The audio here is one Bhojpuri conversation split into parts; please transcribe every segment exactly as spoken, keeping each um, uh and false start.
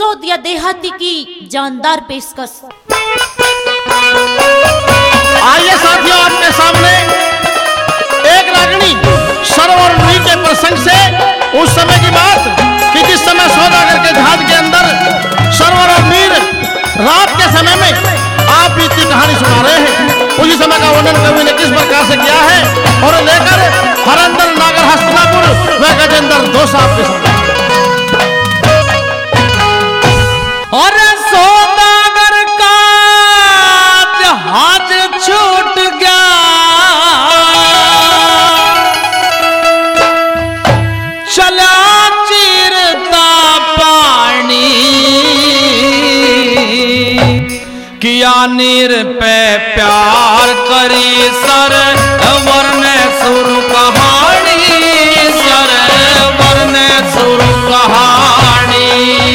सिसोदिया देहाती की जानदार पेशकश। आइए साथियों, आपके सामने एक रागिनी सरोवर नदी के प्रसंग से उस समय की बात कि जिस समय सौदागर के जहाज के अंदर सरोवर और मीर रात के समय में आप बीती कहानी सुना रहे हैं। उसी समय का वर्णन कवि ने किस प्रकार से किया है और लेकर हरंदर नागर हस्तिनापुर व गजेंद्र दोष आपके सामने। और सौदागर का जहाज छूट गया, चला चीरता पानी, किया नीर पे प्यार करी सर वरने सुर कहानी, सर वरने सुर कहानी।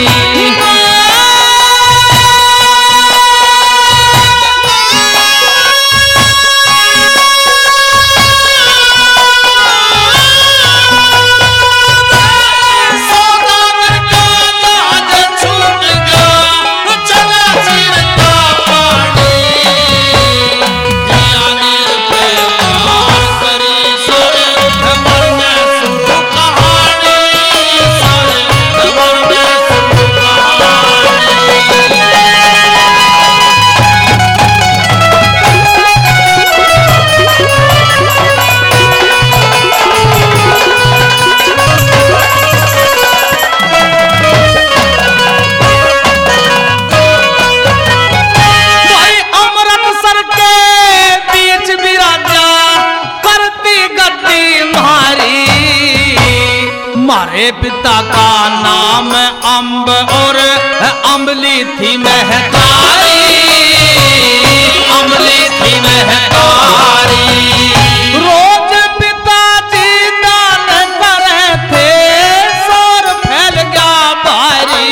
हमारे पिता का नाम अम्ब और अम्बली थी महतारी, अम्बली थी महतारी। रोज पिताजी दान करे थे, शोर फैल गया भारी।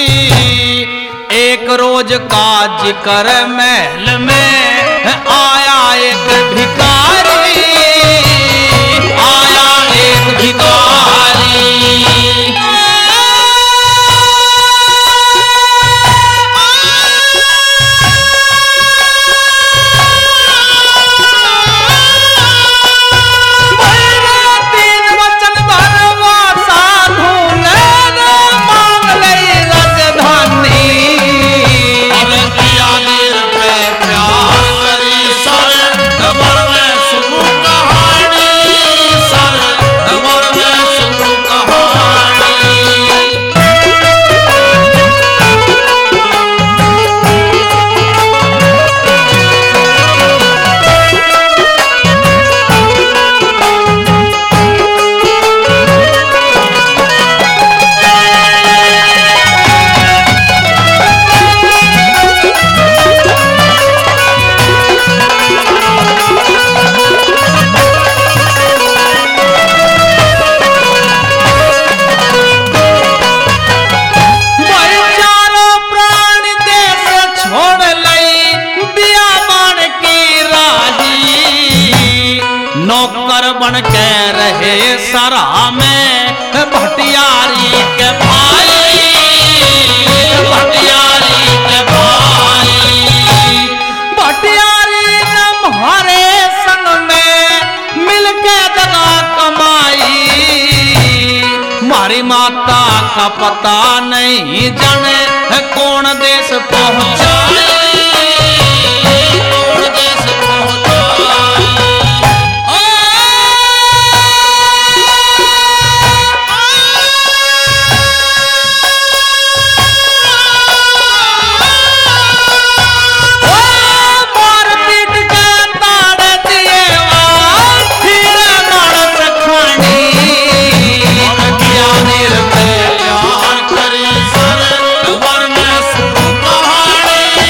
एक रोज का जिक्र महल में आया एक भिखारी, आया एक भिखारी। नौकर बन के रहे सरा में भटियारी के भाई, भटियारी के भाई। भटियारी हमारे संग में मिलके जगह कमाई, मारी माता का पता नहीं जाने कौन देश पहुंचाए, कौन देश पहुंचाए। प्यार करे सर वरने सुर कहानी।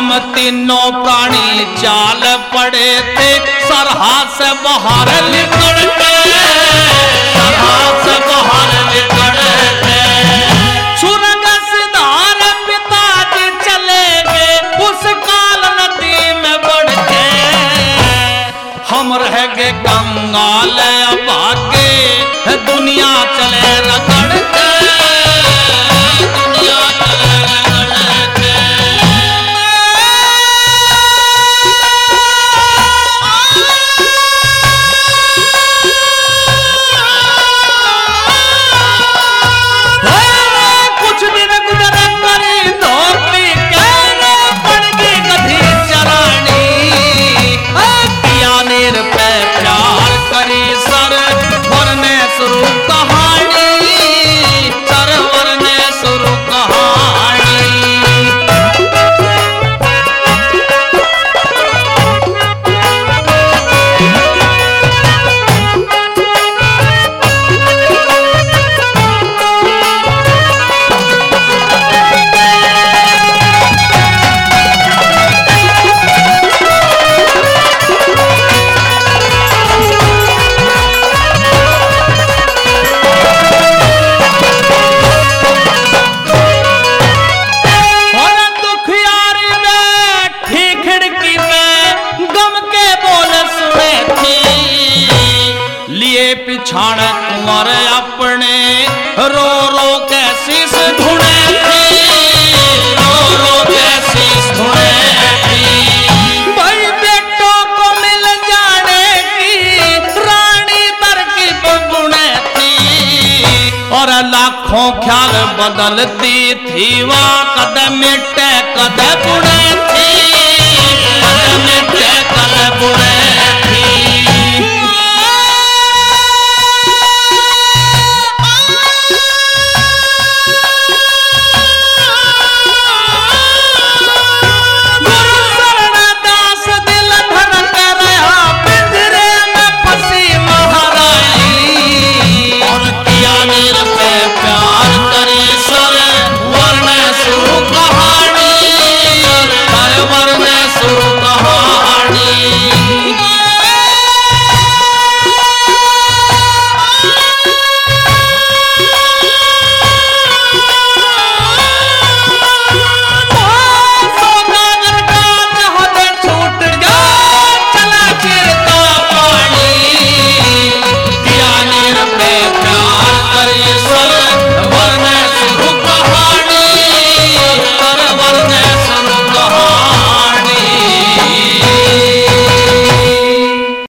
हम तीनों प्राणी चाल पड़े थे सरहा से बाहर निकल के, सरहा से बाहर निकल के। सुरंग सिधार पिताजी चले गए उस काल नदी में बढ़ के, हम रह गए कंगाल भागे दुनिया चले रगड़ के, दुनिया चले रगड़ के। कुछ दिन गुजरे करी धोपी कहने पड़ गई गधी चरानी, पिया नीर पे प्यार करी सर वरने शुरू कहानी, सर वरने शुरू कहानी। पिछाड़ कुंवर अपने रो रो के शीश धुने थी, रो रो के शीश धुने थी। भाई बेटों को मिल जाने की रानी तरकीब बुने थी, और लाखों ख्याल बदलती थी वह कदम मिटे कदम बुने